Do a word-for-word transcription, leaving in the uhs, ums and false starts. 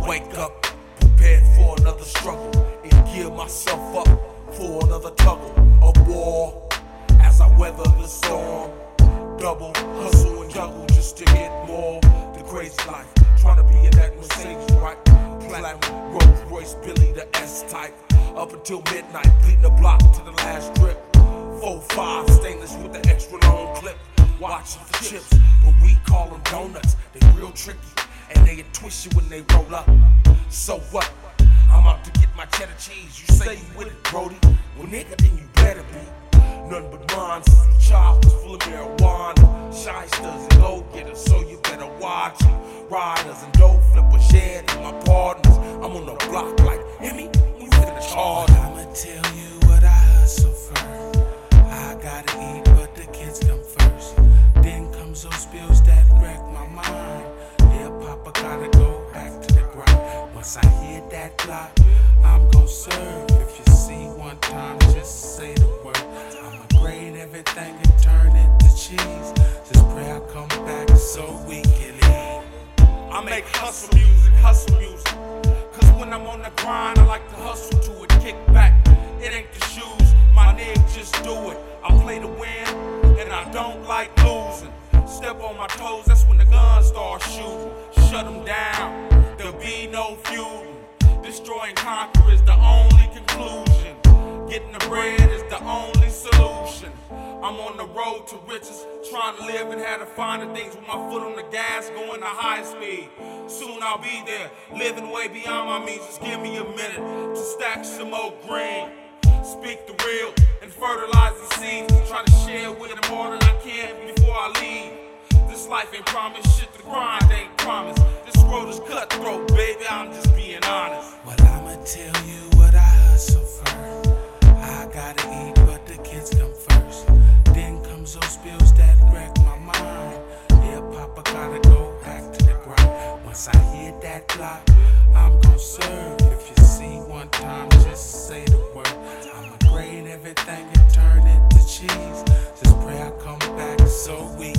wake up, prepared for another struggle, and gear myself up for another tuggle of war. As I weather the storm, double hustle and juggle just to get more. The crazy life, trying to be in that Mercedes, right? Platinum, Rolls Royce, Billy the S-type. Up until midnight, bleeding the block to the last drip. four five stainless with the extra long clip. Watching for chips, but we call them donuts. They real tricky, and they twist you when they roll up. So what? I'm out to get my cheddar cheese. You say you with it, Brody? Well, nigga, then you better be. Nothing but minds, choppers full of marijuana. Shysters and go-getters, so you better watch it. Riders and dope flippers, yeah, they're my partners. I'm on the block like, Emmy, we finna charge. I'ma tell you what I hustle for. I gotta eat, but the kids come first. Then comes those bills that wreck my mind. Yeah, Papa gotta go back to the grind. Once I hear that clock, I'm gon' serve. If you see one time, just say the word. I'ma grade everything and turn it to cheese. Just pray I come back so we can eat. I make hustle music, hustle music. Cause when I'm on the grind, I like to hustle to it, kick back. It ain't the shoes, my nigga, just do it. I play to win, and I don't like losing. Step on my toes, that's when the guns start shooting. Shut them down, there'll be no feuding. Destroy and conquer is the only conclusion. Getting the bread is the only solution. I'm on the road to riches, trying to live and have the finer things with my foot on the gas, going to high speed. Soon I'll be there, living way beyond my means. Just give me a minute to stack some more green. Speak the real and fertilize the seeds. Try to share with them more than I can before I leave. This life ain't promised, shit the grind ain't promised. This road is cutthroat, baby, I'm just being honest. Well, I'ma tell you what I hustle for. I gotta eat, but the kids come first. Then comes those bills that wreck my mind. Yeah, Papa gotta go back to the grind. Once I hear that clock, I'm gon' serve. If you see one time, just say the word. I'ma grade everything and turn it to cheese. Just pray I come back so we